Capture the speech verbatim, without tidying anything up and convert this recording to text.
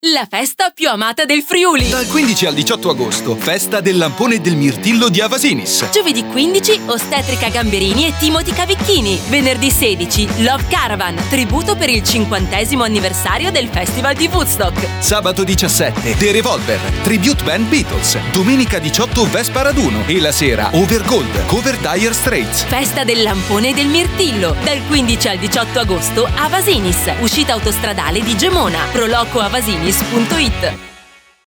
la festa più amata del Friuli. Dal quindici al diciotto agosto, festa del lampone e del mirtillo di Avasinis. Giovedì quindici, Ostetrica Gamberini e Timothy Cavicchini. Venerdì sedici, Love Caravan, tributo per il cinquantesimo anniversario del Festival di Woodstock. Sabato diciassette, The Revolver, tribute band Beatles. Domenica diciotto, Vespa Raduno. E la sera, Overgold, cover Dire Straits. Festa del lampone e del mirtillo. Dal quindici al diciotto agosto, Avasinis. Uscita autostradale di Gemona. proloco avasinis punto it.